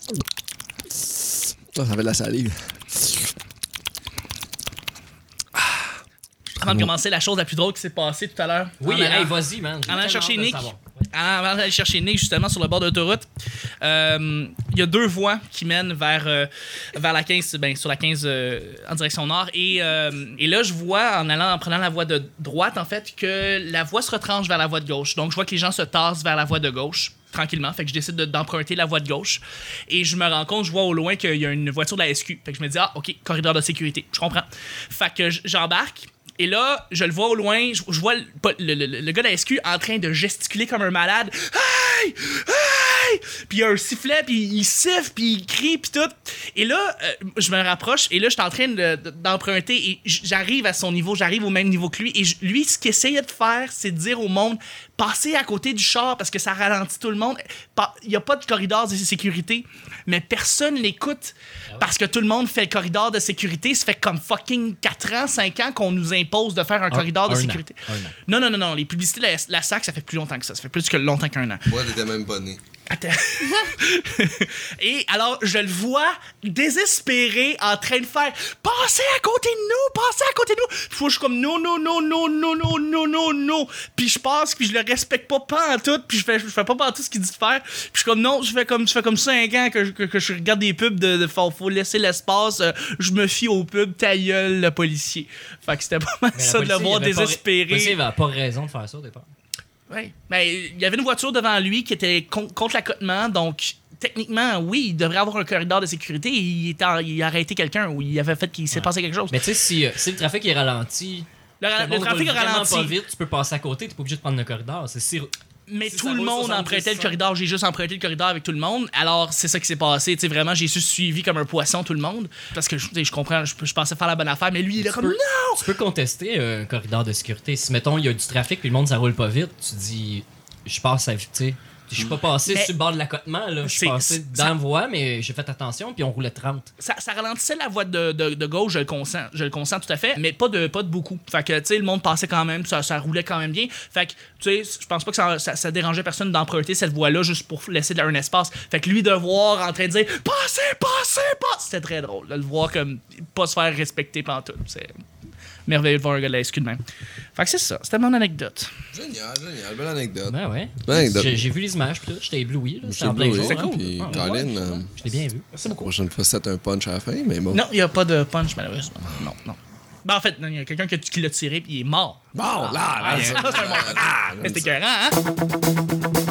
Ça fait de la salive. Avant de commencer, la chose la plus drôle qui s'est passée tout à l'heure. Oui, hey, vas-y, man. En allant chercher Nick. Avant d'aller chercher Nick, justement, sur le bord de l'autoroute, il y a 2 voies qui mènent vers la 15, sur la 15 en direction nord. Et là, je vois, en prenant la voie de droite, en fait, que la voie se retranche vers la voie de gauche. Donc, je vois que les gens se tassent vers la voie de gauche, tranquillement. Fait que je décide d'emprunter la voie de gauche. Et je me rends compte, je vois au loin qu'il y a une voiture de la SQ. Fait que je me dis, OK, corridor de sécurité. Je comprends. Fait que j'embarque. Et là, je le vois au loin, je vois le gars de la SQ en train de gesticuler comme un malade. Hey! Hey! Puis il y a un sifflet, puis il siffle, puis il crie, puis tout. Et là, je me rapproche, et là, je suis en train d'emprunter, et j'arrive à son niveau, j'arrive au même niveau que lui. Et lui, ce qu'il essayait de faire, c'est de dire au monde, passez à côté du char, parce que ça ralentit tout le monde. Il n'y a pas de corridor de sécurité, mais personne l'écoute, parce que tout le monde fait le corridor de sécurité. Ça fait comme fucking 4 ans, 5 ans qu'on nous impose de faire un corridor de sécurité. Non. Les publicités de la SAC, ça fait plus longtemps que ça. Ça fait plus que longtemps qu'un an. Moi, t'étais même pas né. Attends. Et alors, je le vois désespéré en train de faire « Passez à côté de nous! Passez à côté de nous! » Puis je suis comme « Non. » Puis je passe, puis je le respecte pas en tout, puis je fais pas en tout ce qu'il dit de faire. Puis je suis comme « Non, je fais comme 5 ans que je regarde des pubs de faut laisser l'espace, je me fie aux pubs, ta gueule, le policier. » Fait que c'était pas mal ça de le voir désespéré. Le policier avait pas raison de faire ça au départ. Oui. Ben, il y avait une voiture devant lui qui était contre l'accotement, donc techniquement, oui, il devrait avoir un corridor de sécurité. Il a arrêté quelqu'un ou il avait fait qu'il s'est passé quelque chose. Mais tu sais, si le trafic est ralenti, le trafic est ralenti. Pas vite, tu peux passer à côté, t'es pas obligé de prendre le corridor. Mais tout le monde empruntait le corridor. J'ai juste emprunté le corridor avec tout le monde. Alors, c'est ça qui s'est passé. Tu sais, vraiment, j'ai suivi comme un poisson tout le monde. Parce que, je comprends, je pensais faire la bonne affaire, mais lui, il est comme « Non! » Tu peux contester un corridor de sécurité. Si, mettons, il y a du trafic puis le monde, ça roule pas vite, tu dis « Je passe à... » Tu sais, je suis pas passé sur le bord de l'accotement, là. Je suis passé dans la voie, mais j'ai fait attention, puis on roulait 30. Ça ralentissait la voie de gauche, je le consens tout à fait, mais pas de beaucoup. Fait que, tu sais, le monde passait quand même, ça roulait quand même bien. Fait que, tu sais, je pense pas que ça dérangeait personne d'emprunter cette voie-là juste pour laisser un espace. Fait que lui, de voir en train de dire « Passez! » C'était très drôle, de le voir comme pas se faire respecter pantoute. C'est merveilleux de voir un gars de la SQ de même. Fait que c'est ça, c'était mon anecdote. Génial, belle anecdote. Ben ouais. Belle anecdote. J'ai vu les images, puis j'étais ébloui. J'étais ébloui, c'est cool. Puis Colin, je l'ai bien vu. C'est beaucoup. la prochaine fois, c'est un punch à la fin, mais bon. Non, il n'y a pas de punch, malheureusement. Non. Ben, en fait, il y a quelqu'un qui l'a tiré, puis il est mort. Bon, là, c'est un mort. C'était écœurant, hein?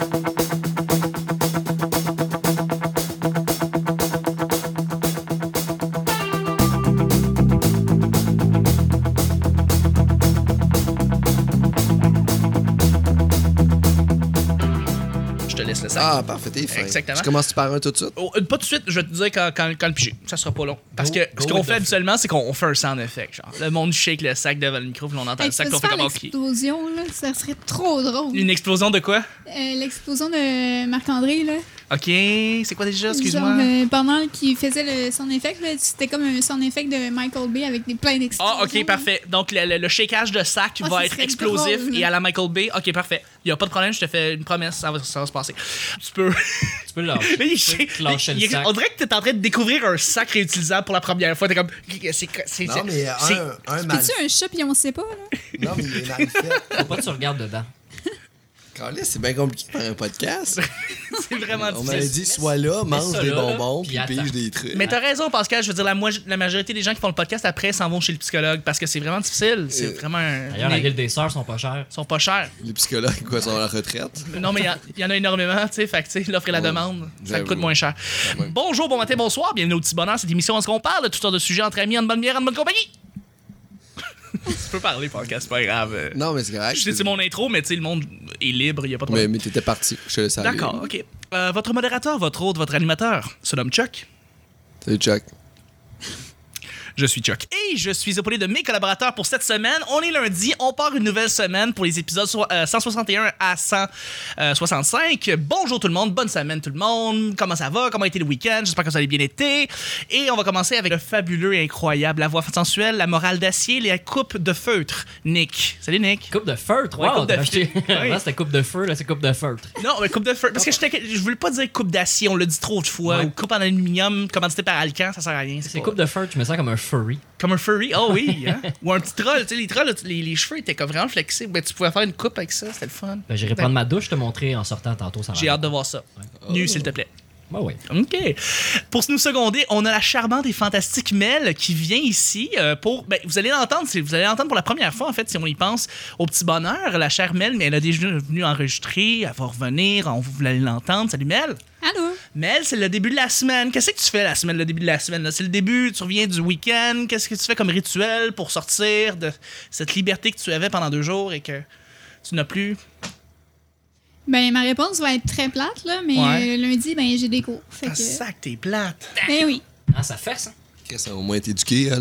Ah, parfait, t'es fin. Exactement. Tu commences par un tout de suite? Oh, pas tout de suite, je vais te dire quand le piger. Ça sera pas long. Parce que ce qu'on fait habituellement, c'est qu'on fait un sound effect. Genre. Le monde shake le sac devant le micro, puis on entend le sac, puis on fait comme OK. L'explosion, là, ça serait trop drôle. Une explosion de quoi? L'explosion de Marc-André, là. OK, c'est quoi déjà? Excuse-moi. Genre, pendant qu'il faisait le sound effect, là, c'était comme un sound effect de Michael Bay avec plein d'explosions. Ah, OK, parfait. Donc, le shakeage de sac va être explosif drôle, et à la Michael Bay. OK, parfait. Il n'y a pas de problème, je te fais une promesse, ça va se passer. Tu peux lâcher. Lâcher le sac. On dirait que t'es en train de découvrir un sac réutilisable pour la première fois. T'es comme... Non, mais un mal... C'est-tu un chat pis on sait pas, là? Non, mais il est mal fait. Faut pas que tu regardes dedans. Calais, c'est bien compliqué de faire un podcast. C'est vraiment difficile. On m'avait dit, sois là, mange des bonbons, puis pige des trucs. Mais t'as raison, Pascal. Je veux dire, la majorité des gens qui font le podcast après s'en vont chez le psychologue parce que c'est vraiment difficile. C'est vraiment un... D'ailleurs, la guilde des sœurs sont pas chères. Sont pas chers. Les psychologues, quoi, sont à la retraite? Non, mais il y en a énormément, tu sais. Fait que, tu sais, l'offre et la demande, ça coûte moins cher. Bonjour, bon matin, bonsoir. Bienvenue au Petit Bonheur. Cette émission, où est-ce qu'on parle de toutes sortes de sujets entre amis, en bonne bière, en bonne compagnie? Tu peux parler, podcast, c'est pas grave. Non, mais c'est correct. C'est mon intro, mais tu sais, le monde est libre, il y a pas de problème. Mais t'étais parti, je te laisse aller. D'accord, OK. Votre modérateur, votre hôte, votre animateur se nomme Chuck. Salut, Chuck. Je suis Chuck. Et je suis épaulé de mes collaborateurs pour cette semaine. On est lundi, on part une nouvelle semaine pour les épisodes 161 à 165. Bonjour tout le monde, bonne semaine tout le monde. Comment ça va? Comment a été le week-end? J'espère que ça a bien été. Et on va commencer avec le fabuleux et incroyable, la voix sensuelle, la morale d'acier, les coupes de feutre. Nick. Salut Nick. Coupe de feutre? Ouais, Wow, coupe de Avant, c'était coupe de feu, là, c'est coupe de feutre. Non, mais coupe de feutre. Parce que je voulais pas dire coupe d'acier, on l'a dit trop de fois. Ouais. Ou coupe en aluminium, commandité par Alcan, ça sert à rien. C'est pas- coupe de feutre, je me sens comme un furry. Comme un furry, oh oui. Hein? Ou un petit troll. Tu sais, les trolls, les cheveux étaient comme vraiment flexibles. Ben, tu pouvais faire une coupe avec ça, c'était le fun. Ben, j'irai prendre ma douche, te montrer en sortant tantôt. Ça va. J'ai hâte de voir ça. Nu, s'il te plaît. Ouais, ouais. OK. Pour nous seconder, on a la charmante et fantastique Mel qui vient ici pour... Ben, vous allez l'entendre pour la première fois, en fait, si on y pense, au petit bonheur. La chère Mel, mais elle a déjà venu enregistrer, elle va revenir, vous allez l'entendre. Salut Mel. Allô? Mel, c'est le début de la semaine. Qu'est-ce que tu fais la semaine, le début de la semaine? Là? C'est le début, tu reviens du week-end. Qu'est-ce que tu fais comme rituel pour sortir de cette liberté que tu avais pendant 2 jours et que tu n'as plus? Ben, ma réponse va être très plate, là, mais Ouais. lundi, ben, j'ai des cours. Fait Ah, que... sac, t'es plate. Ben oui. Ah, ça fait ça. Chris a au moins été éduqué, elle.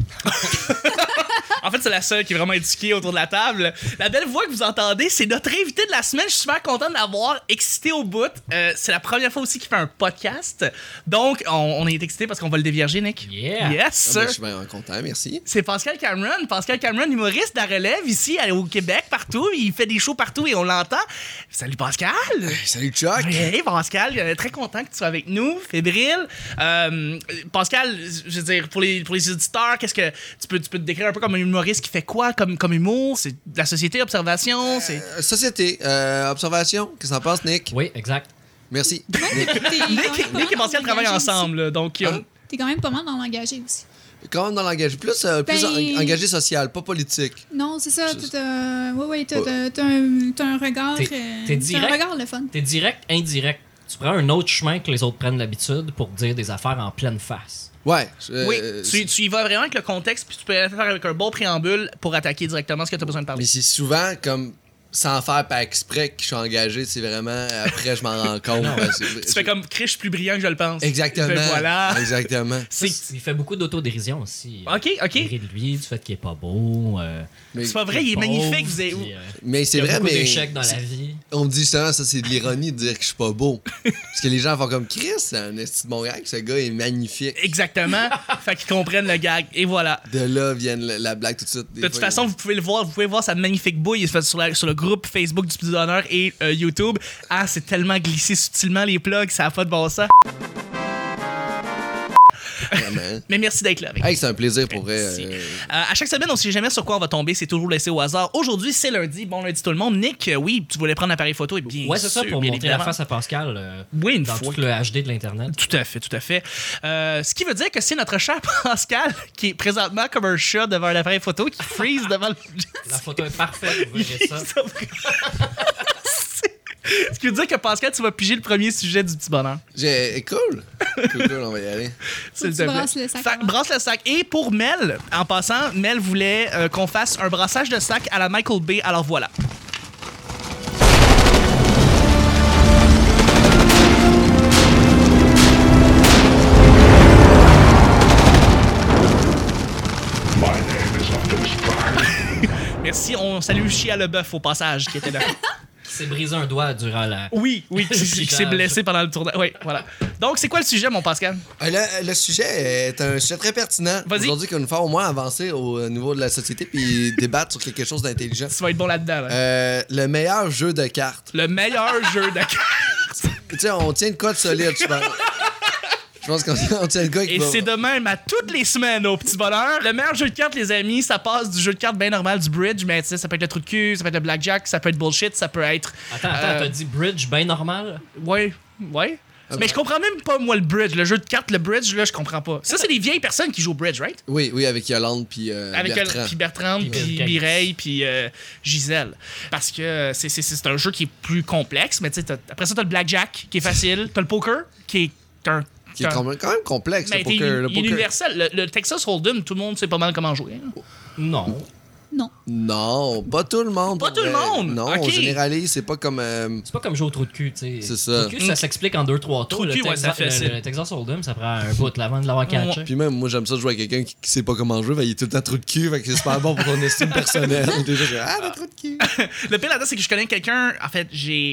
En fait, c'est la seule qui est vraiment éduquée autour de la table. La belle voix que vous entendez, c'est notre invité de la semaine. Je suis super content de l'avoir, excité au bout. C'est la première fois aussi qu'il fait un podcast. Donc, on est excité parce qu'on va le dévierger, Nick. Yeah. Yes, Ah, sir. ben, je suis bien content, merci. C'est Pascal Cameron. Pascal Cameron, humoriste de la relève ici au Québec, partout. Il fait des shows partout et on l'entend. Salut Pascal. Salut Chuck! Hey Pascal, très content que tu sois avec nous, fébrile. Pascal, je veux dire, pour les auditeurs, qu'est-ce que tu peux te décrire un peu comme un humoriste qui fait quoi comme humour? C'est de la société, observation, c'est... Société, observation, qu'est-ce que t'en penses, Nick? Oui, exact. Merci. Nick et Pascal travaillent ensemble, là, donc... T'es quand même pas mal dans l'engagé aussi. Quand même dans l'engagé, plus Ben- engagé social, pas politique. Non, c'est ça. Je- T'as un regard. T'es T'as direct. un regard le fun. T'es direct, indirect. Tu prends un autre chemin que les autres prennent d'habitude pour dire des affaires en pleine face. Ouais. Oui, tu y vas vraiment avec le contexte, puis tu peux faire avec un bon préambule pour attaquer directement ce que tu as besoin de parler. Mais c'est souvent comme sans faire par exprès que je suis engagé, c'est vraiment après je m'en rends compte. Tu fais comme Chris, je suis plus brillant que je le pense. Exactement. Ben voilà. Exactement. Il fait beaucoup d'autodérision aussi. Ok. Il rit de lui, du fait qu'il est pas beau. Mais, C'est pas vrai, il est pauvre, magnifique. Vous avez... puis, mais c'est il y a vrai, beaucoup mais d'échecs dans la vie. on me dit justement, ça c'est de l'ironie de dire que je suis pas beau. Parce que les gens font comme Chris, c'est un esti de bon gars, ce gars est magnifique. Exactement. Fait qu'ils comprennent le gag. Et voilà. De là vient la blague tout de suite. De toute façon, vous pouvez le voir, vous pouvez voir sa magnifique bouille. Il se fait sur le groupe Facebook du Petit Bonheur et YouTube. Ah, c'est tellement glissé subtilement les plugs, ça a pas de bon sens. Vraiment. Mais merci d'être là avec Hey, c'est un plaisir pour vrai. Merci. À chaque semaine, on sait jamais sur quoi on va tomber, c'est toujours laissé au hasard. Aujourd'hui, c'est lundi. Bon lundi tout le monde. Nick, oui, tu voulais prendre l'appareil photo et bien Ouais, c'est ça, sûr, pour bien montrer la évidemment. face à Pascal Oui, une dans fois. tout le HD de l'Internet. Tout à fait, tout à fait. Ce qui veut dire que c'est notre cher Pascal qui est présentement comme un chat devant un appareil photo qui freeze devant le... La photo est parfaite, vous verrez ça. Ce qui veut dire que Pascal, tu vas piger le premier sujet du Petit Bonheur. Cool. Cool, on va y aller. S'il tu te plaît. brasses le sac avant. Brasse le sac. Et pour Mel, en passant, Mel voulait qu'on fasse un brassage de sac à la Michael Bay. Alors voilà. Merci, on salue Chia Leboeuf au passage qui était là. Qui s'est brisé un doigt durant la. Oui, qui s'est blessé pendant le tournage. Oui, voilà. Donc, c'est quoi le sujet, mon Pascal? Le sujet est un sujet très pertinent. Vas-y. Aujourd'hui, qu'il va nous faire au moins avancer au niveau de la société puis débattre sur quelque chose d'intelligent. Tu vas être bon là-dedans. Là. Le meilleur jeu de cartes. Le meilleur jeu de cartes. Tu sais, on tient de quoi de solide, je pense. Je pense qu'on tient de quoi qui Et va... c'est de même à toutes les semaines au Petit Bonheur. Le meilleur jeu de cartes, les amis, ça passe du jeu de cartes bien normal, du bridge, mais tu sais, ça peut être le trou de cul, ça peut être le blackjack, ça peut être bullshit, ça peut être... Attends, t'as dit bridge bien normal? Ouais. Mais je comprends même pas, moi, le bridge. Le jeu de cartes, le bridge, là, je comprends pas. Ça, c'est des vieilles personnes qui jouent au bridge, right? Oui, avec Yolande puis Avec Bertrand. puis Bertrand, Puis puis Bill Mireille, puis Gisèle. Parce que c'est un jeu qui est plus complexe, mais tu sais, après ça, t'as le blackjack, qui est facile. T'as le poker, qui est un... Qui est quand même complexe, Mais le poker. il est universel. Le Texas Hold'em, tout le monde sait pas mal comment jouer. Hein. Non. Non. Non, pas tout le monde. Pas pour tout le vrai. monde? Non, Ok. on généralise, c'est pas comme. C'est pas comme jouer au trou de cul, tu sais. C'est ça. Trou de cul, ça s'explique en 2-3 tours. Trou de cul, ouais, ça fait facile. Le Texas Hold'em, ça prend un bout avant de l'avoir catché. Puis même, moi, j'aime ça jouer avec quelqu'un qui sait pas comment jouer, il est tout le temps trou de cul, fait que c'est super bon pour ton estime personnelle. Déjà, le trou de cul. Le pire là-dedans, c'est que je connais quelqu'un. En fait,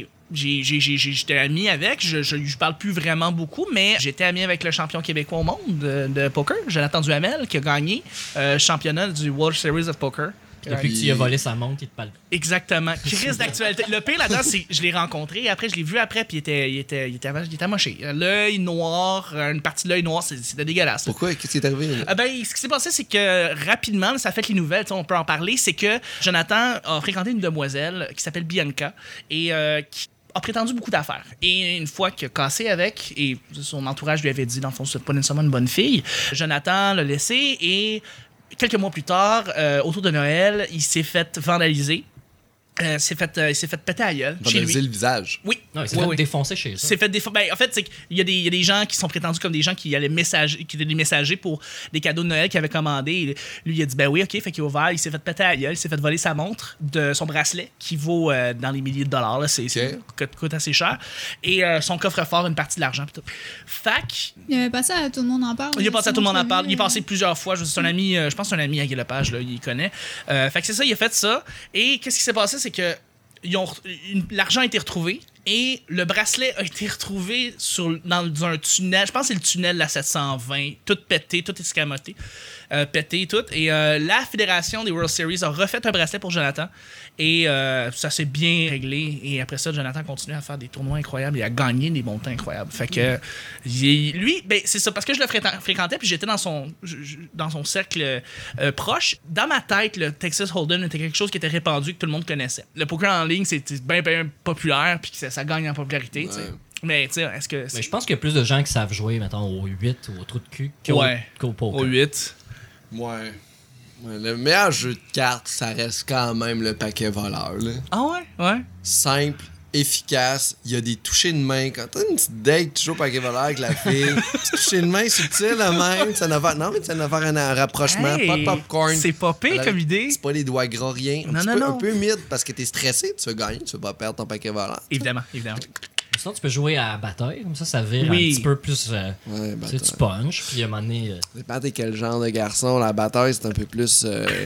j'étais ami avec. Je parle plus vraiment beaucoup, mais j'étais ami avec le champion québécois au monde de poker, Jonathan Duhamel, qui a gagné championnat du World Series of Poker. Depuis que tu lui as volé sa montre, il te parle. Exactement. Crise d'actualité. Le pire là-dedans, c'est que je l'ai rencontré. Après, je l'ai vu après, puis il était amoché. L'œil noir, une partie de l'œil noir, c'était dégueulasse. Pourquoi? Qu'est-ce qui est arrivé? Ce qui s'est passé, c'est que rapidement, ça fait les nouvelles, on peut en parler, c'est que Jonathan a fréquenté une demoiselle qui s'appelle Bianca et qui a prétendu beaucoup d'affaires. Et une fois qu'il a cassé avec, et son entourage lui avait dit, dans le fond, c'est pas nécessairement une bonne fille, Jonathan l'a laissé et quelques mois plus tard, autour de Noël, il s'est fait vandaliser. Il s'est fait péter à la gueule chez lui. Vandaliser le visage. Oui. Non, il s'est fait défoncer chez eux. C'est fait en fait, c'est qu'il y a des gens qui sont prétendus comme des gens qui allaient qui étaient des messagers pour des cadeaux de Noël qu'ils avaient commandés. Et lui, il a dit ben oui, ok, fait qu'il a ouvert, il s'est fait péter à la gueule, il s'est fait voler sa montre, de son bracelet qui vaut dans les milliers de dollars, là, coûte assez cher, et son coffre-fort, une partie de l'argent. Pis tout. Fac. Il avait passé à Tout le monde en parle. Il est passé à Tout le monde en parle. Il est passé plusieurs fois. C'est un ami, je pense que c'est un ami à Guy Lepage, là, il connaît. Fait que c'est ça, il a fait ça. Et qu'est-ce qui s'est passé, c'est que l'argent a été retrouvé et le bracelet a été retrouvé dans un tunnel. Je pense que c'est le tunnel de la 720, tout pété, tout escamoté, pété, tout. Et la fédération des World Series a refait un bracelet pour Jonathan et ça s'est bien réglé. Et après ça, Jonathan continue à faire des tournois incroyables et à gagner des montants incroyables. Fait que lui, ben, c'est ça, parce que je le fréquentais puis j'étais dans son cercle proche. Dans ma tête, le Texas Hold'em était quelque chose qui était répandu, que tout le monde connaissait. Le poker en ligne, c'est bien populaire puis que ça gagne en popularité. Ouais. Mais tu sais, est-ce que... Mais je pense qu'il y a plus de gens qui savent jouer, mettons, au 8 ou au trou de cul qu'au poker. Au 8. Ouais. Le meilleur jeu de cartes, ça reste quand même le paquet voleur. Là. Ah ouais? Simple, efficace, il y a des touchés de main. Quand t'as une petite date, tu joues au paquet voleur avec la fille, petit toucher de main subtil de même, ça n'a faire un rapprochement, Hey, pas de popcorn. c'est pas pire comme idée. C'est pas les doigts gras, rien. Un peu humide parce que t'es stressé, tu veux gagner, tu veux pas perdre ton paquet voleur. Évidemment. Sinon, tu peux jouer à la bataille, comme ça vire un Oui. petit peu plus. Ouais, Tu sais, tu punches, puis à un moment donné. Ça dépend t'es quel genre de garçon. La bataille, c'est un peu plus...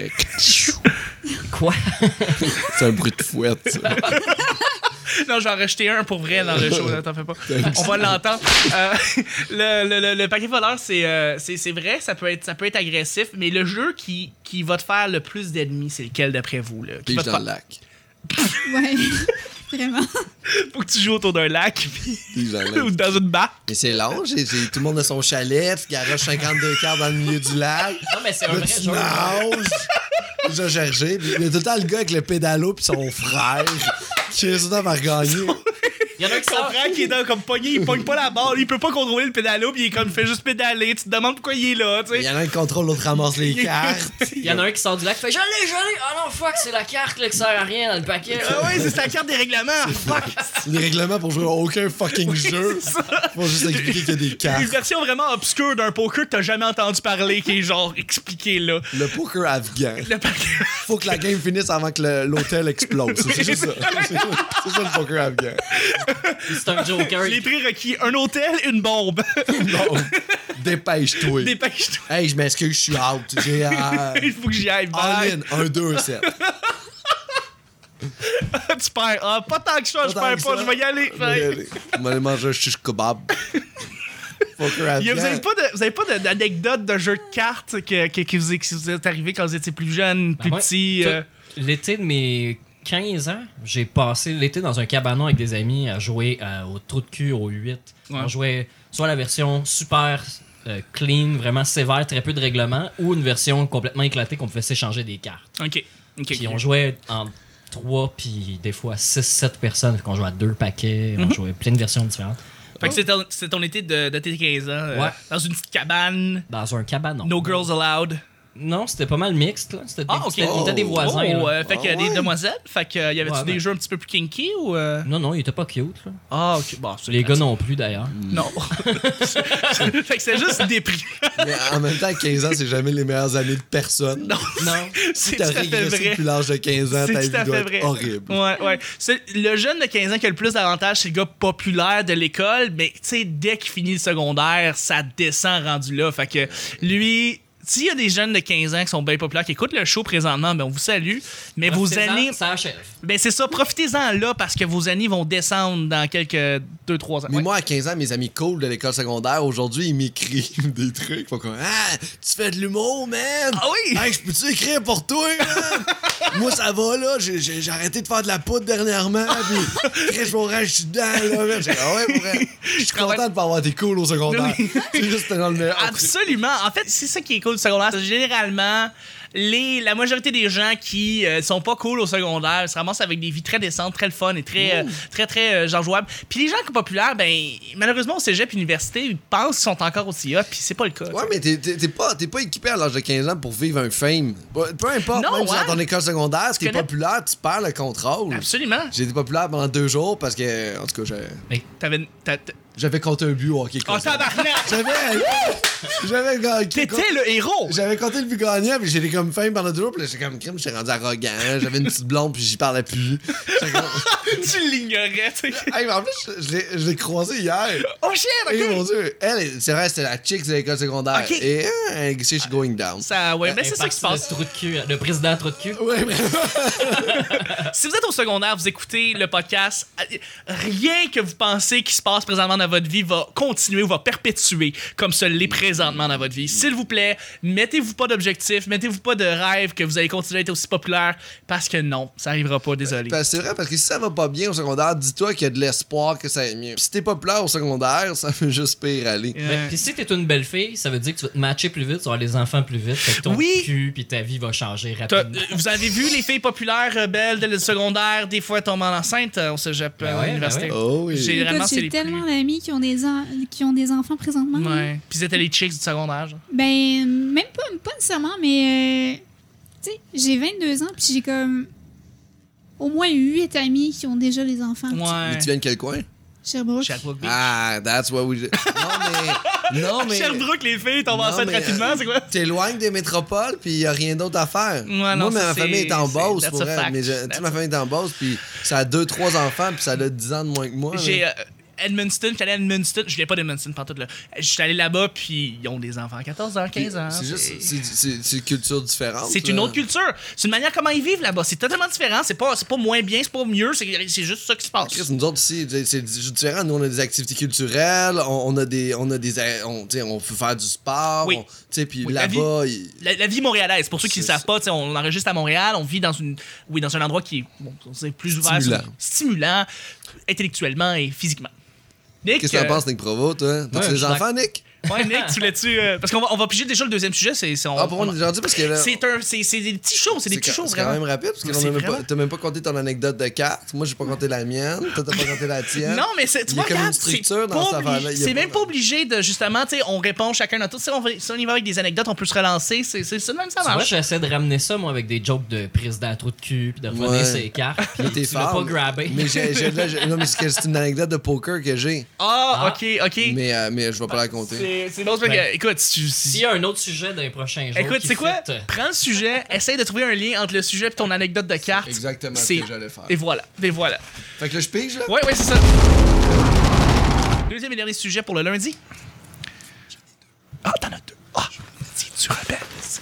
Quoi? c'est un bruit de fouette, ça. Non, j'en ai rejeté un pour vrai dans le show, t'en fais pas. On va l'entendre. Le paquet voleur, c'est vrai, ça peut être agressif, mais le jeu qui va te faire le plus d'ennemis, c'est lequel d'après vous? Là, qui Pige va te dans faire... le lac. Ouais, vraiment. Faut que tu joues autour d'un lac Pige dans le lac. ou dans une barque. Mais c'est long, tout le monde a son chalet, tu garoches 52 quarts dans le milieu du lac. Non, mais c'est un Là, vrai tu jeu. nages. Déjà cherché. Il y a tout le temps le gars avec le pédalo pis son frère qui est tout le temps par gagner. Il y en a un qui Son sort. frère qui est dans, comme pogné, il pogne pas la barre, il peut pas contrôler le pédalo, puis il est comme fait juste pédaler. Tu te demandes pourquoi il est là, tu Il y sais. en a un qui contrôle, l'autre ramasse les cartes. Il y en a un qui sort du lac, fait j'allais. Ah non, fuck, c'est la carte là, qui sert à rien dans le paquet. Ah ouais, c'est sa carte des règlements. Fuck. C'est des règlements pour jouer à aucun fucking jeu. Faut juste expliquer qu'il y a des Une cartes. version vraiment obscure d'un poker que t'as jamais entendu parler, qui est genre expliqué là. Le poker afghan. Le paquet. Faut que la game finisse avant que l'hôtel explose. C'est juste ça. C'est ça le poker afghan. C'est un joker. Les prérequis, un hôtel, une bombe. Bon, dépêche-toi. Dépêche-toi. Hey, je m'excuse, je suis out. J'ai Il faut que j'y aille. all Bye. in, 1, 2, 7. Tu perds. Ah, pas tant que ça, je perds pas, je vais y aller. On va aller manger un shish kebab. Poker afghan. Vous avez pas d'anecdote de jeu de cartes qui vous est arrivé quand vous étiez plus jeune, plus moi, petit? L'été de mes 15 ans, j'ai passé l'été dans un cabanon avec des amis à jouer au trou de cul, au 8. Ouais. On jouait soit la version super clean, vraiment sévère, très peu de règlements, ou une version complètement éclatée qu'on pouvait s'échanger des cartes. Ok. Puis on jouait en 3 puis des fois 6-7 personnes, qu'on jouait à 2 paquets, on jouait plein de versions différentes. Fait que c'était ton été de tes 15 ans. Ouais. Dans une petite cabane. Dans un cabanon. No girls allowed. Non, c'était pas mal mixte, là. Ok. On était des voisins. là. Fait qu'il y a des demoiselles. Fait qu'il y avait-tu Ouais, des jeux un petit peu plus kinky ou. Non, il était pas cute, là. Ah, ok. Bon, c'est Les gars non plus, d'ailleurs. Non. Fait que c'est juste déprimant. Mais en même temps, 15 ans, c'est jamais les meilleures années de personne. Non. Si C'est t'as tout à fait régressé vrai. depuis l'âge de 15 ans, C'est ta tout vie à doit fait être vrai. horrible. Ouais. Le jeune de 15 ans qui a le plus d'avantages, c'est le gars populaire de l'école, mais tu sais, dès qu'il finit le secondaire, ça descend rendu là. Fait que lui, s'il y a des jeunes de 15 ans qui sont bien populaires, qui écoutent le show présentement, ben on vous salue. Mais vos années. Ça achève. Ben c'est ça, profitez-en là parce que vos années vont descendre dans quelques 2-3 ans. Mais Ouais. moi, à 15 ans, mes amis cool de l'école secondaire, aujourd'hui, ils m'écrivent des trucs. Ils font comme Ah, tu fais de l'humour, man! Ah oui! Hey, je peux-tu écrire pour toi, man? Moi, ça va, là. J'ai arrêté de faire de la poudre dernièrement. Puis, Chris Morin, je suis dedans, là. Man. J'ai dit, ah ouais, pour vrai. Je suis content de pas avoir été cool au secondaire. Oui. C'est juste dans le meilleur. Absolument. En fait, c'est ça qui est cool du secondaire. C'est généralement, la majorité des gens qui sont pas cool au secondaire se ramassent avec des vies très décentes, très le fun et très genre jouables. Puis les gens qui sont populaires, ben malheureusement au cégep université, ils pensent qu'ils sont encore aussi hot, puis c'est pas le cas. Ouais, mais t'es pas équipé à l'âge de 15 ans pour vivre un fame. Peu importe, Non, même si ouais. dans ton école secondaire, si t'es connais- populaire, tu perds le contrôle. Absolument. J'ai été populaire pendant 2 jours parce que, en tout cas, j'avais compté un but au hockey. Oh, tabarnak! J'avais gagné. T'étais le héros! J'avais compté le but gagnant, puis j'étais comme fame pendant 2 jours, puis là, j'étais comme crime, j'étais rendu arrogant, j'avais une petite blonde, puis j'y parlais plus. J'étais comme... Tu l'ignorais, tu sais. Hey, mais en plus, je l'ai croisé hier. Oh shit, Et ok! mon Dieu, elle, c'est vrai, c'était la chick de l'école secondaire. Ok. Et she's going down. Ça, ouais, mais c'est ça qui se passe. Le trou de cul, le président trou de cul. Ouais, vraiment. Si vous êtes au secondaire, vous écoutez le podcast, rien que vous pensez qui se passe présentement dans votre vie va continuer ou va perpétuer comme ça l'est présentement dans votre vie. S'il vous plaît, mettez-vous pas d'objectif, mettez-vous pas de rêve que vous allez continuer à être aussi populaire parce que non, ça arrivera pas, désolé. C'est vrai, parce que si ça va pas bien au secondaire, dis-toi qu'il y a de l'espoir que ça aille mieux. Puis si t'es populaire au secondaire, ça fait juste pire aller. Ben, puis si t'es une belle fille, ça veut dire que tu vas te matcher plus vite, tu vas avoir des enfants plus vite, fait que ton Oui. cul puis ta vie va changer rapidement. Vous avez vu les filles populaires, belles, dès le secondaire, des fois tombent enceinte au cégep, Ben à ouais, l'université. ben Oh oui. Généralement, Écoute, c'est j'ai les tellement plus... d'amis qui ont des enfants présentement. Ouais. Puis c'était les chicks du secondaire, genre. Ben, même pas nécessairement, mais tu sais, j'ai 22 ans, puis j'ai comme au moins 8 amis qui ont déjà des enfants. Mais Ouais. tu viens de quel coin? Sherbrooke. Sherbrooke Beach. Ah, that's what we... Non, mais... Sherbrooke, les filles tombent Non, enceinte mais, rapidement, c'est quoi? T'éloignes des métropoles, puis y a rien d'autre à faire. Ouais, non, Moi, ça, ma famille est en c'est- Beauce, that's pour a elle. fact. Mais toute ma famille est en Beauce, puis ça a 2-3 enfants, puis ça a 10 ans de moins que moi. J'ai là. Edmundston, j'étais allé à Edmundston, je viens pas d'Edmundston pantoute là. J'étais allé là-bas puis ils ont des enfants, 14 ans, 15 ans. C'est juste... C'est une culture différente. C'est là. une autre culture. C'est une manière comment ils vivent là-bas. C'est totalement différent. C'est pas moins bien, c'est pas mieux. C'est juste ça qui se passe. Chris, nous autres ici, c'est différent. Nous, on a des activités culturelles, on peut faire du sport, Oui. puis Oui, là-bas... La vie montréalaise, pour ceux qui ne C'est savent pas, on enregistre à Montréal, on vit dans un endroit qui est c'est plus ouvert, stimulant, intellectuellement et physiquement. Nick, Qu'est-ce que t'en penses, Nick Provo, toi? T'as Ouais, des je enfants, Nick? Ouais, Nick, tu voulais-tu. Parce qu'on va piger déjà le deuxième sujet. Pour on est gentil parce que là... c'est des petits shows, c'est des petits shows C'est quand vraiment. même rapide parce que C'est t'as même pas compté ton anecdote de carte. Moi, j'ai pas compté la mienne. Toi, t'as pas compté la tienne. Non, mais tu Il y a vois, comme une regarde, structure dans cette affaire-là. Il y a c'est pas- même pas obligé de justement, tu sais, on répond chacun notre tour. Si on y va avec des anecdotes, on peut se relancer. C'est ça de même, ça Tu vois, marche. j'essaie de ramener ça, moi, avec des jokes de président à trou de cul, puis de revenir Ouais. ses cartes, puis T'es tu l'as fort. pas grabé. Mais non, mais c'est une anecdote de poker que j'ai. Ah, ok. Mais je vais pas la compter. C'est bon, parce que, Ben, écoute, S'il y a un autre sujet dans les prochains jours, écoute, qui c'est quoi? fit, Prends le sujet, essaye de trouver un lien entre le sujet et ton anecdote de carte. Exactement ce C'est- que j'allais faire. Et voilà. Fait que là, je pige, là? Ouais, c'est ça. Deuxième et dernier sujet pour le lundi. Ah, t'en as deux. Ah, si tu rebelles.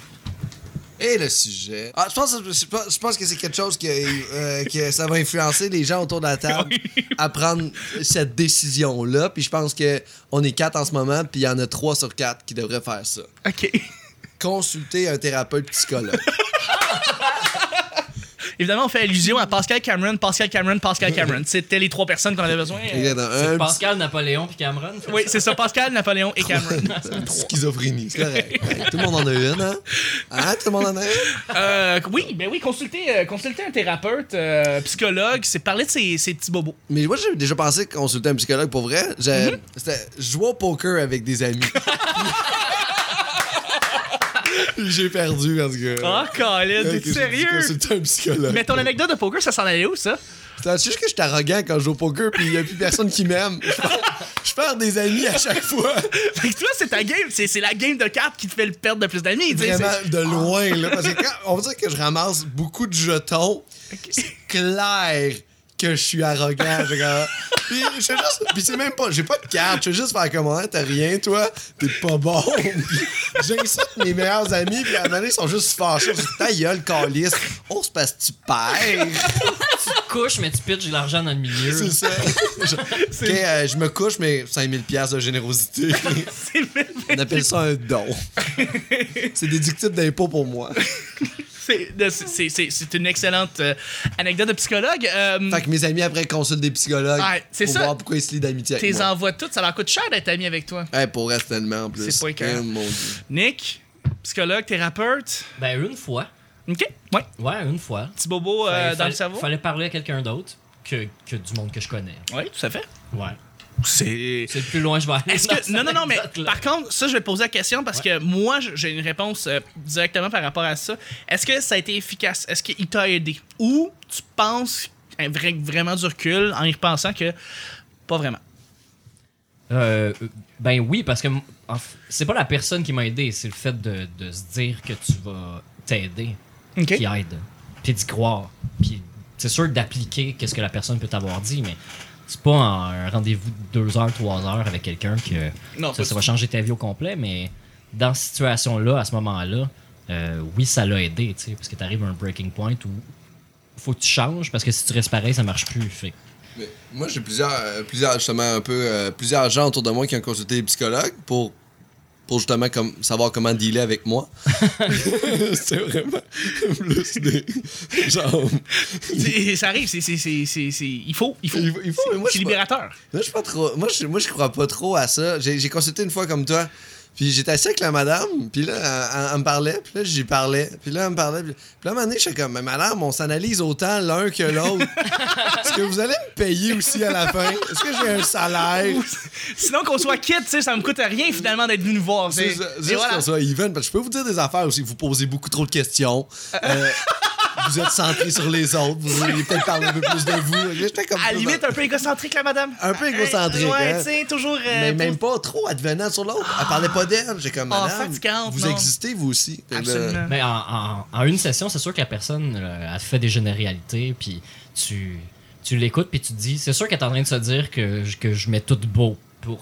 Et le sujet. Ah, je pense que c'est quelque chose que ça va influencer les gens autour de la table à prendre cette décision-là. Puis je pense qu'on est 4 en ce moment, puis il y en a 3 sur 4 qui devraient faire ça. OK. Consulter un thérapeute psychologue. Évidemment, on fait allusion à Pascal Cameron. C'était les 3 personnes qu'on avait besoin. Exactement. c'est Pascal, Napoléon puis Cameron. Oui, c'est ça. Pascal, Napoléon et Cameron. Schizophrénie, c'est correct. Hey, tout le monde en a une, hein? Hein? Tout le monde en a une? Oui, consulter un thérapeute, psychologue, c'est parler de ses petits bobos. Mais moi, j'ai déjà pensé consulter un psychologue pour vrai. Je jouais au poker avec des amis. J'ai perdu parce que. Ah, Colin, t'es sérieux? C'était un psychologue. Mais ton anecdote de poker, ça s'en allait où, ça? C'est juste que je suis arrogant quand je joue au poker puis il y a plus personne qui m'aime. Je perds des amis à chaque fois. Fait que toi, c'est ta game. C'est la game de cartes qui te fait perdre de plus d'amis. Vraiment de loin, là. Parce que quand on va dire que je ramasse beaucoup de jetons, c'est clair que je suis arrogant. Puis c'est même pas. J'ai pas de carte. Je vais juste faire comment, t'as rien, toi. T'es pas bon. J'insulte mes meilleurs amis, puis à un moment donné, ils sont juste fâchés. Je dis, ta gueule, calice. Oh, c'est parce que tu perds. Tu te couches, mais tu pitches de l'argent dans le milieu. C'est ça. Je me couche, mais 5000$ de générosité. On appelle ça un don. C'est déductible d'impôt pour moi. C'est une excellente anecdote de psychologue. Fait que mes amis après consultent des psychologues c'est pour ça. voir pourquoi ils se lient d'amitié avec T'es moi. envoies toutes, ça leur coûte cher d'être ami avec toi. Pour rester tellement en plus. C'est pas écœurant. Mon Dieu. Nick, psychologue, thérapeute. Ben, une fois. OK, ouais. Ouais, une fois. Petit bobo dans le cerveau. Fallait parler à quelqu'un d'autre que du monde que je connais. Oui, tout à fait. Ouais. C'est le plus loin que je vais aller. Est-ce que non, mais par contre, ça je vais te poser la question parce que moi j'ai une réponse directement par rapport à ça. Est-ce que ça a été efficace? Est-ce qu'il t'a aidé? Ou tu penses vraiment du recul en y repensant que pas vraiment? Ben oui, parce que c'est pas la personne qui m'a aidé, c'est le fait de se dire que tu vas t'aider qui aide. Puis d'y croire. Puis c'est sûr d'appliquer qu'est-ce que la personne peut t'avoir dit, mais c'est pas un rendez-vous de 2 heures, 3 heures avec quelqu'un que ça va changer ta vie au complet, mais dans cette situation-là, à ce moment-là, oui, ça l'a aidé, tu sais, parce que t'arrives à un breaking point où faut que tu changes, parce que si tu restes pareil, ça marche plus. Fait. Mais moi, j'ai plusieurs justement plusieurs gens autour de moi qui ont consulté des psychologues pour justement savoir comment dealer avec moi. C'était vraiment plus des genre. Ça arrive, il faut. Moi, c'est libérateur. Moi, je suis pas trop. Moi, je crois pas trop à ça. J'ai consulté une fois comme toi. Puis j'étais assis avec la madame, puis là, elle me parlait, puis là, j'y parlais, puis là, elle me parlait, puis là, à un moment donné, je suis comme, mais madame, on s'analyse autant l'un que l'autre. Est-ce que vous allez me payer aussi à la fin? Est-ce que j'ai un salaire? Sinon, qu'on soit quitte, tu sais, ça me coûte rien finalement d'être venu nous voir. C'est ça, juste qu'on soit even, parce que je peux vous dire des affaires aussi, vous posez beaucoup trop de questions. Vous êtes centré sur les autres, vous voulez peut-être parler un peu plus de vous. J'étais comme à la limite, un peu égocentrique, la madame. Un peu égocentrique, ouais, hein? tu sais, toujours. Mais même pas trop advenant sur l'autre. Elle parlait pas d'elle. J'ai comme, madame, fatigante, vous non. existez, vous aussi. Absolument. Mais en une session, c'est sûr que la personne, elle fait des généralités, puis tu l'écoutes, puis tu te dis, c'est sûr qu'elle est en train de se dire que je mets tout beau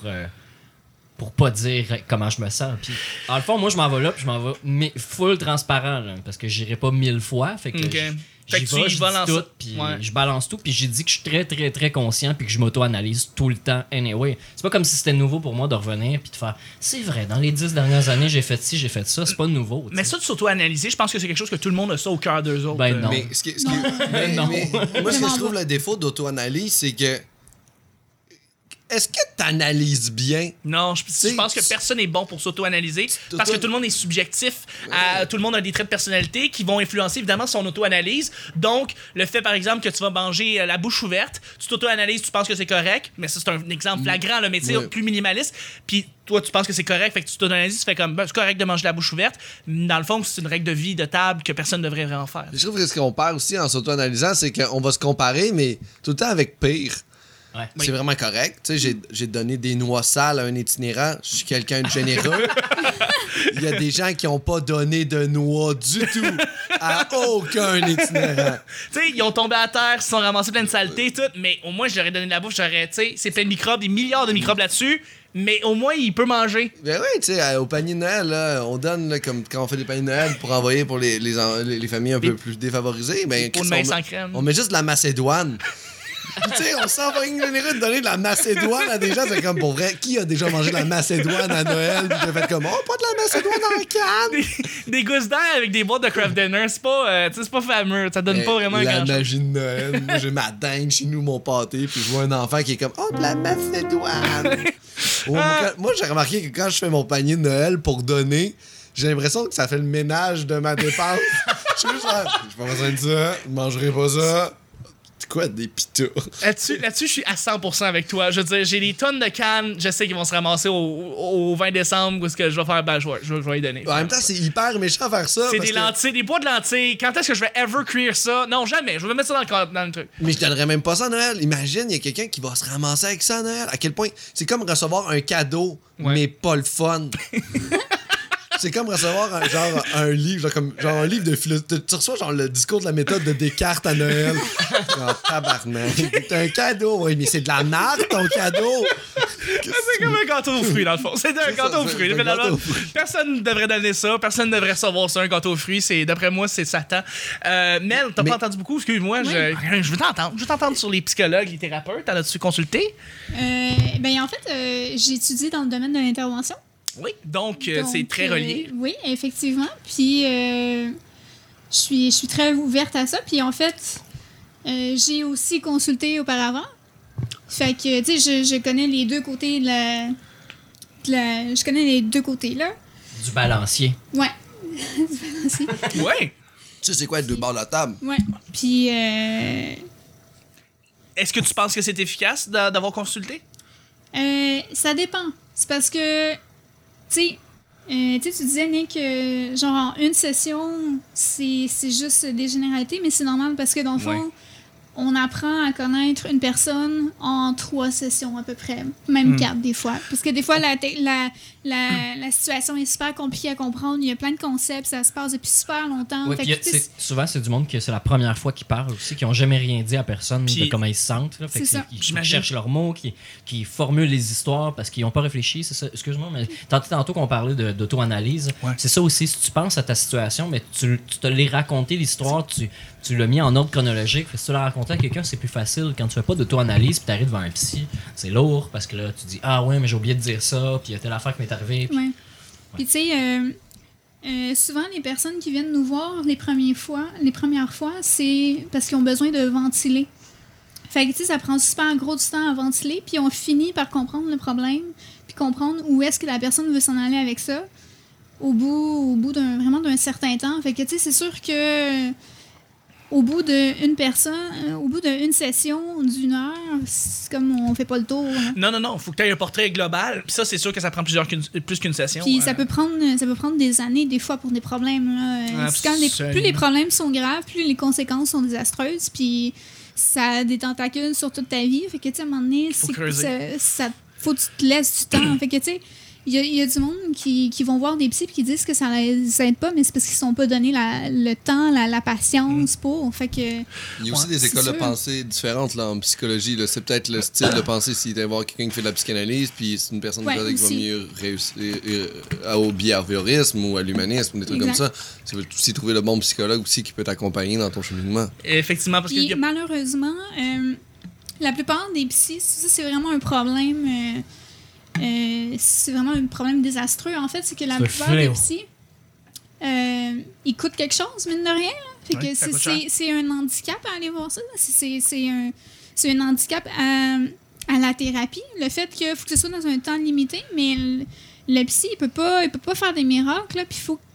pour pas dire comment je me sens. Puis, dans le fond, moi, je m'en vais là, puis je m'en vais mais full transparent, là, parce que j'irai pas 1000 fois. Fait que je balance tout, puis je balance tout, puis j'ai dit que je suis très, très, très conscient, puis que je m'auto-analyse tout le temps. Anyway, c'est pas comme si c'était nouveau pour moi de revenir, puis de faire, c'est vrai, dans les 10 dernières années, j'ai fait ci, j'ai fait ça, c'est pas nouveau. T'sais. Mais ça, de s'auto-analyser, je pense que c'est quelque chose que tout le monde a ça au cœur d'eux autres. Ben non. Mais moi, ce que je trouve le défaut d'auto-analyse, c'est que est-ce que t'analyses bien? Non, je pense que personne n'est bon pour s'auto-analyser parce que tout le monde est subjectif. Tout le monde a des traits de personnalité qui vont influencer évidemment son auto-analyse. Donc, le fait par exemple que tu vas manger la bouche ouverte, tu t'auto-analyses, tu penses que c'est correct, mais ça c'est un exemple flagrant, mais tu sais, plus minimaliste. Puis toi, tu penses que c'est correct, fait que tu t'auto-analyses, tu fais comme c'est correct de manger la bouche ouverte. Dans le fond, c'est une règle de vie, de table que personne ne devrait vraiment faire. Je trouve que ce qu'on perd aussi en s'auto-analysant, c'est qu'on va se comparer, mais tout le temps avec pire. Ouais. C'est vraiment correct. Tu sais, j'ai donné des noix sales à un itinérant. Je suis quelqu'un de généreux. Il y a des gens qui n'ont pas donné de noix du tout à aucun itinérant. Tu sais, ils ont tombé à terre, ils se sont ramassés plein de saleté, tout, mais au moins, je leur ai donné de la bouffe, tu sais, c'est plein de microbes, des milliards de microbes là-dessus, mais au moins, il peut manger. Ben oui, tu sais, au panier de Noël, là, on donne, là, comme quand on fait des paniers de Noël pour envoyer pour les familles un peu plus défavorisées. Ben, pour le main sans crème. On met juste de la macédoine. Tu sais, on s'en va générer de donner de la macédoine à des gens. C'est comme, pour vrai, qui a déjà mangé de la macédoine à Noël? Puis tu fait comme, oh, pas de la macédoine en canne! Des gousses d'air avec des boîtes de craft dinner, c'est pas fameux. Ça donne pas vraiment la grand-chose. La magie de Noël. Moi, j'ai ma dinde chez nous, mon pâté. Puis je vois un enfant qui est comme, oh, de la macédoine! Moi, j'ai remarqué que quand je fais mon panier de Noël pour donner, j'ai l'impression que ça fait le ménage de ma dépense. Je suis juste là, j'ai pas besoin de ça, je mangerai pas ça. quoi des pitas? Là-dessus, je suis à 100% avec toi. Je veux dire, j'ai des tonnes de cannes, je sais qu'ils vont se ramasser au 20 décembre, où ce que je vais faire, ben, je vais y donner. En même temps, c'est hyper méchant faire ça. C'est des lentilles, des bois de lentilles. Quand est-ce que je vais ever cuire ça? Non, jamais. Je vais mettre ça dans le truc. Mais je donnerais même pas ça à Noël. Imagine, il y a quelqu'un qui va se ramasser avec ça à Noël. À quel point c'est comme recevoir un cadeau, mais pas le fun. C'est comme recevoir un livre, genre un livre de philosophie. Tu reçois genre le discours de la méthode de Descartes à Noël. Genre, tabarnak. T'as un cadeau, oui, mais c'est de la merde ton cadeau. C'est comme un gâteau aux fruits, dans le fond. C'est un gâteau aux fruits. Personne ne devrait donner ça. Personne ne devrait recevoir ça, un gâteau aux fruits. D'après moi, c'est Satan. Mel, t'as pas entendu beaucoup? Excuse-moi, je veux t'entendre. Je veux t'entendre sur les psychologues, les thérapeutes. T'en as-tu consulté? En fait, j'ai étudié dans le domaine de l'intervention. Oui, donc c'est très relié. Oui, effectivement. Puis, je suis très ouverte à ça. Puis, en fait, j'ai aussi consulté auparavant. Fait que, tu sais, je connais les deux côtés je connais les deux côtés, là. Du balancier. Ouais. Du balancier. Ouais. Tu sais, c'est quoi être deux bords de la table? Ouais. Puis, est-ce que tu penses que c'est efficace d'avoir consulté? Ça dépend. C'est parce que, tu disais, Nick, genre en une session, c'est juste des généralités, mais c'est normal parce que dans le fond, on apprend à connaître une personne en 3 sessions à peu près, même 4 des fois. Parce que des fois, la situation est super compliquée à comprendre, il y a plein de concepts, ça se passe depuis super longtemps. Ouais, souvent, c'est du monde que c'est la première fois qu'ils parlent aussi, qui n'ont jamais rien dit à personne de comment ils se sentent. Là. Fait ils cherchent leurs mots, qui formulent les histoires parce qu'ils n'ont pas réfléchi. C'est ça. Excuse-moi, mais tantôt qu'on parlait d'auto-analyse, c'est ça aussi. Si tu penses à ta situation, mais tu te l'es raconté l'histoire, tu l'as mis en ordre chronologique. Si tu l'as raconté à quelqu'un, c'est plus facile. Quand tu fais pas d'auto-analyse puis tu arrives devant un psy, c'est lourd parce que là, tu dis ah ouais, mais j'ai oublié de dire ça, puis il y a telle affaire qui m'est arrivée. Puis tu sais, souvent les personnes qui viennent nous voir les premières fois, c'est parce qu'ils ont besoin de ventiler. Fait que tu sais, ça prend super gros du temps à ventiler, puis on finit par comprendre le problème, puis comprendre où est-ce que la personne veut s'en aller avec ça au bout d'un certain temps. Fait que tu sais, c'est sûr que au bout d'une session d'1 heure, c'est comme on fait pas le tour. Hein. Non, faut que tu aies un portrait global. Puis ça, c'est sûr que ça prend plus qu'une session. Puis ça peut prendre des années, des fois, pour des problèmes. Là. Plus les problèmes sont graves, plus les conséquences sont désastreuses. Puis ça a des tentacules sur toute ta vie. Fait que, tu sais, à un moment donné, faut que tu te laisses du temps. Fait que, tu sais, il y a du monde qui vont voir des psys et qui disent que ça les aide pas, mais c'est parce qu'ils ne sont pas donné le temps, la patience pour. Fait que, il y a aussi des écoles de pensée différentes là, en psychologie. Là. C'est peut-être le style de pensée s'il y a voir quelqu'un qui fait de la psychanalyse, puis c'est une personne qui va mieux réussir au behaviorisme ou à l'humanisme, des trucs comme ça. Tu veux aussi trouver le bon psychologue aussi qui peut t'accompagner dans ton cheminement. Effectivement, parce que malheureusement, la plupart des psys, ça c'est vraiment un problème. C'est vraiment un problème désastreux. En fait, c'est que la plupart des psys, ils coûtent quelque chose, mine de rien. Fait que c'est un handicap à aller voir ça. C'est un handicap à la thérapie. Le fait qu'il faut que ce soit dans un temps limité, mais le psy, il peut pas faire des miracles. Là, puis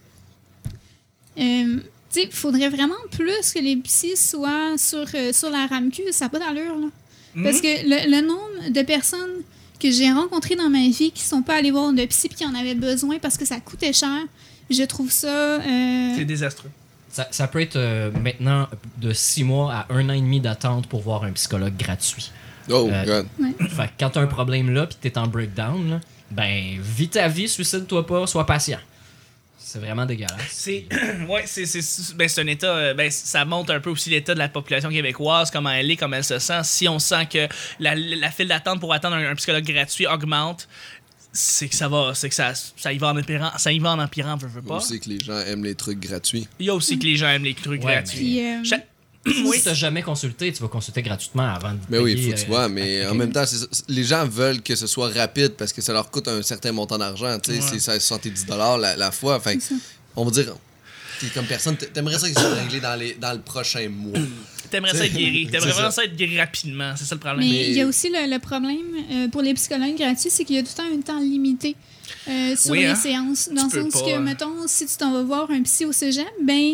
il faudrait vraiment plus que les psys soient sur la RAMQ. Ça n'a pas d'allure. Là. Parce que le nombre de personnes que j'ai rencontrées dans ma vie qui sont pas allées voir de psy et qui en avaient besoin parce que ça coûtait cher, je trouve ça... C'est désastreux. Ça peut être maintenant de 6 mois à 1 an et demi d'attente pour voir un psychologue gratuit. Oh, God. Fait que quand t'as un problème là puis t'es en breakdown, là, ben, vis ta vie, suicide-toi pas, sois patient. C'est vraiment dégueulasse. C'est un état. Ça montre un peu aussi l'état de la population québécoise, comment elle est, comment elle se sent. Si on sent que la file d'attente pour attendre un psychologue gratuit augmente, c'est que ça y va en empirant, veux pas. Il y a aussi que les gens aiment les trucs gratuits. Il y a aussi que les gens aiment les trucs gratuits. Si t'as jamais consulté, tu vas consulter gratuitement avant de mais payer, oui, il faut que tu vois, mais en même temps, les gens veulent que ce soit rapide parce que ça leur coûte un certain montant d'argent. Tu sais, c'est 70$ la fois. Fait on va dire, comme personne, t'aimerais ça qu'ils soient réglés dans le prochain mois. T'aimerais ça être guéri. T'aimerais vraiment ça être guéri rapidement. C'est ça le problème. Mais il y a aussi le problème pour les psychologues gratuits, c'est qu'il y a tout le temps un temps limité sur les séances. Dans le sens que, mettons, si tu t'en vas voir un psy au cégep, ben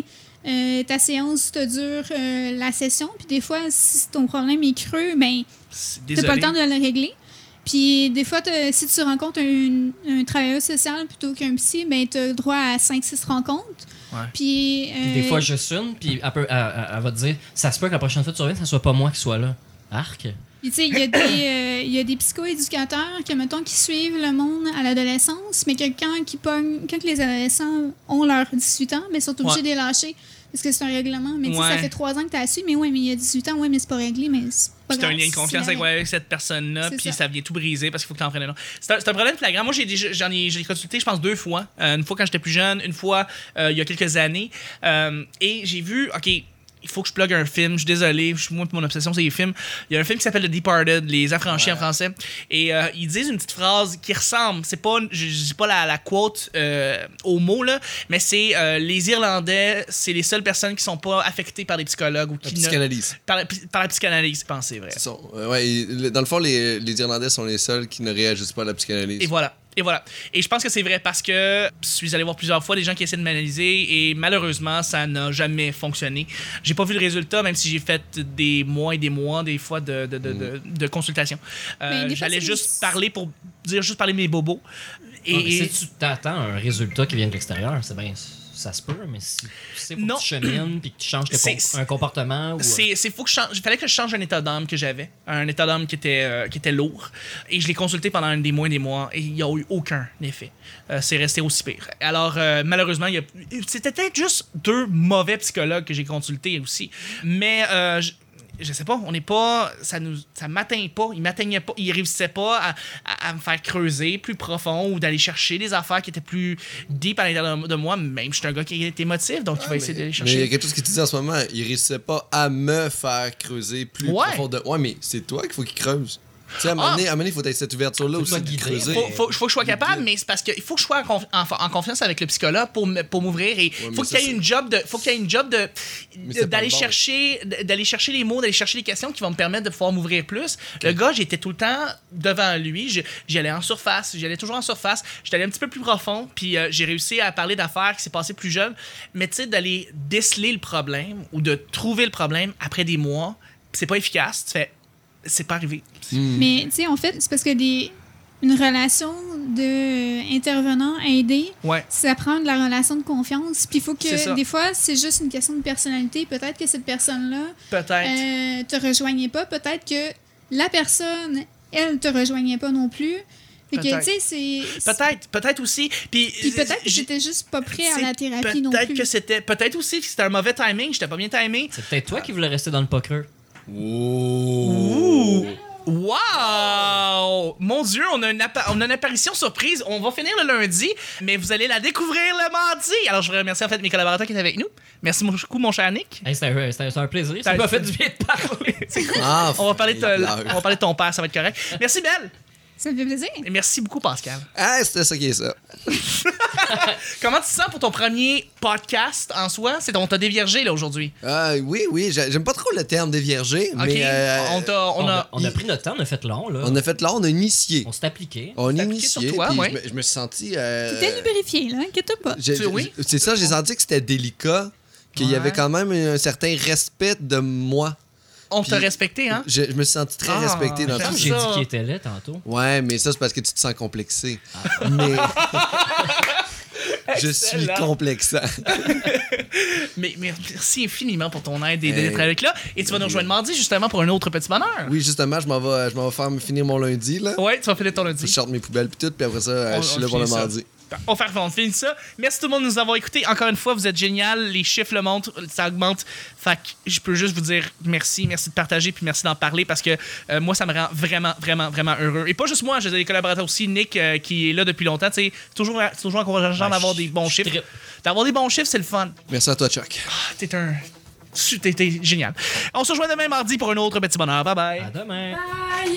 ta séance te dure la session. Puis des fois, si ton problème est creux, ben t'as pas le temps de le régler. Puis des fois, si tu rencontres un travailleur social plutôt qu'un psy, ben t'as droit à 5-6 rencontres. Ouais. Puis Des fois, je sonne, puis elle va te dire ça se peut que la prochaine fois que tu reviennes, ça soit pas moi qui soit là. Arc. Puis, tu sais, il y a des psychoéducateurs qui suivent le monde à l'adolescence, mais que quand les adolescents ont leurs 18 ans, mais sont obligés de les lâcher parce que c'est un règlement. Mais tu sais, ça fait 3 ans que tu as su, mais ouais, mais il y a 18 ans, ouais, mais c'est pas réglé, mais c'est pas grave. Tu as un lien de confiance avec cette personne-là, puis ça vient tout briser parce qu'il faut que tu en prennes un autre. C'est un problème flagrant. Moi, j'ai consulté, je pense, 2 fois. Une fois quand j'étais plus jeune, une fois il y a quelques années. Et j'ai vu, OK, il faut que je plug un film. Je suis désolé. Moi, mon obsession, c'est les films. Il y a un film qui s'appelle The Departed, Les Affranchis en français. Et ils disent une petite phrase qui ressemble. C'est pas, je dis pas la quote au mot, là, mais c'est les Irlandais, c'est les seules personnes qui sont pas affectées par les psychologues ou qui la psychanalyse. Par la psychanalyse, c'est vrai. Dans le fond, les Irlandais sont les seuls qui ne réagissent pas à la psychanalyse. Et voilà. Et je pense que c'est vrai parce que je suis allé voir plusieurs fois des gens qui essaient de m'analyser et malheureusement, ça n'a jamais fonctionné. J'ai pas vu le résultat, même si j'ai fait des mois et des mois, des fois, de consultation. J'allais juste parler de mes bobos. Si tu t'attends à un résultat qui vient de l'extérieur, c'est bien... Ça se peut, mais si tu sais faut que tu chemines puis que tu changes un comportement... Il fallait que je change un état d'âme que j'avais. Un état d'âme qui était lourd. Et je l'ai consulté pendant des mois et des mois et il n'y a eu aucun effet. C'est resté aussi pire. Alors, malheureusement, c'était peut-être juste 2 mauvais psychologues que j'ai consultés aussi. Mais... je sais pas, on n'est pas. Ça m'atteint pas. Il m'atteignait pas. Il réussissait pas à me faire creuser plus profond ou d'aller chercher des affaires qui étaient plus deep à l'intérieur de moi. Même je suis un gars qui est émotif, donc il va essayer d'aller chercher. Mais il y a quelque chose qui te dit en ce moment. Il réussissait pas à me faire creuser plus profond. Ouais, mais c'est toi qu'il faut qu'il creuse. Tu sais, à un moment donné, il faut être cette ouverture-là aussi de creuser. Faut que je sois capable, mais c'est parce qu'il faut que je sois en confiance avec le psychologue pour m'ouvrir. Et faut qu'il y ait une job d'aller chercher les mots, d'aller chercher les questions qui vont me permettre de pouvoir m'ouvrir plus. Okay. Le gars, j'étais tout le temps devant lui. J'allais en surface. J'allais toujours en surface. J'étais allé un petit peu plus profond. Puis j'ai réussi à parler d'affaires qui s'est passé plus jeune. Mais tu sais, d'aller déceler le problème ou de trouver le problème après des mois, c'est pas efficace. Tu fais... C'est pas arrivé. Mais, tu sais, en fait, c'est parce que une relation d'intervenant aidé, ça prend de la relation de confiance. Puis il faut que, des fois, c'est juste une question de personnalité. Peut-être que cette personne-là te rejoignait pas. Peut-être que la personne, elle, te rejoignait pas non plus. Fait que, tu sais, c'est... Peut-être aussi. Puis peut-être que j'étais juste pas prêt à la thérapie non plus. Peut-être aussi que c'était un mauvais timing. J'étais pas bien timé. C'est peut-être toi qui voulais rester dans le poker. Ouh! Wow! Mon Dieu, on a une apparition surprise. On va finir le lundi, mais vous allez la découvrir le mardi. Alors, je voudrais remercier en fait mes collaborateurs qui étaient avec nous. Merci beaucoup, mon cher Nick. Hey, c'était un plaisir. Ça m'a fait du bien de parler. C'est cool. On va parler de ton père, ça va être correct. Merci, Belle. Ça me fait plaisir. Et merci beaucoup, Pascal. C'était ça qui est ça. Comment tu te sens pour ton premier podcast en soi? On t'a déviergé là aujourd'hui. Oui. J'aime pas trop le terme déviergé. Okay. Mais on a pris notre temps, on a fait long. Là. On a fait long, on a initié. On s'est appliqué. On a initié. Sur toi, je me suis senti. T'étais lubrifié, là, inquiète pas. C'est ça, j'ai senti que c'était délicat, qu'il y avait quand même un certain respect de moi. On t'a respecté, hein? Je me suis senti très respecté dans tout ça. J'ai dit qu'il était laid tantôt. Ouais, mais ça, c'est parce que tu te sens complexé. Mais... je suis complexant. mais merci infiniment pour ton aide et d'être avec là. Et tu vas nous rejoindre mardi, justement, pour un autre petit bonheur. Oui, justement, je m'en vais faire finir mon lundi, là. Ouais, tu vas finir ton lundi. Je sorte mes poubelles puis tout, puis après ça, je suis là pour le mardi. On finit ça. Merci tout le monde de nous avoir écoutés. Encore une fois, vous êtes génial. Les chiffres le montrent, ça augmente. Fait que je peux juste vous dire merci de partager puis merci d'en parler parce que moi, ça me rend vraiment, vraiment, vraiment heureux. Et pas juste moi, j'ai des collaborateurs aussi. Nick, qui est là depuis longtemps. C'est toujours encourageant d'avoir des bons chiffres. D'avoir des bons chiffres, c'est le fun. Merci à toi, Chuck. T'es génial. On se rejoint demain mardi pour un autre petit bonheur. Bye bye. À demain. Bye.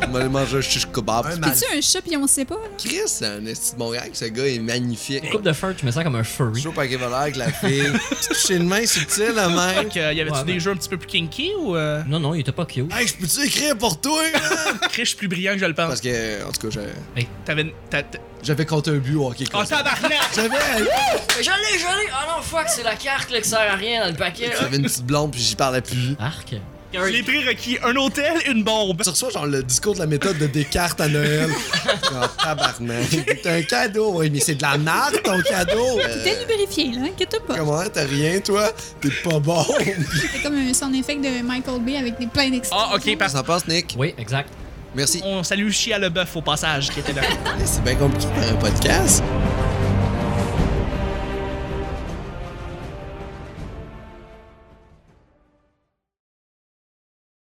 On va aller manger un shish kebab. T'es-tu un chat pis on sait pas, là? Chris, c'est un esti de Montréal, ce gars est magnifique. Coupe de fur, tu me sens comme un furry. Chaud paquet voleur avec la fille. Petit toucher de main subtil, la main. Donc, y avait-tu des jeux un petit peu plus kinky ou. Non, il était pas cute. Hey, je peux-tu écrire pour toi, man? Riche plus brillant que je le pense. Parce que, en tout cas, J'avais compté un but au hockey. Oh, tabarnak! J'avais J'allais! Ah non, fuck, c'est la carte là, qui sert à rien dans le paquet. une petite blonde, puis j'y parlais plus. Arc. Les prérequis, un hôtel, une bombe. Tu reçois genre le discours de la méthode de Descartes à Noël. Oh, tabarnak. C'est un cadeau, oui, mais c'est de la merde ton cadeau. T'es lubrifié, là, inquiète pas. Comment? T'as rien, toi? T'es pas bon. C'est comme un sound effect de Michael Bay avec des plein d'expressions. Ah, ok, Ça passe, Nick? Oui, exact. Merci. On salue Chia Leboeuf au passage qui était là. C'est bien compliqué de faire un podcast.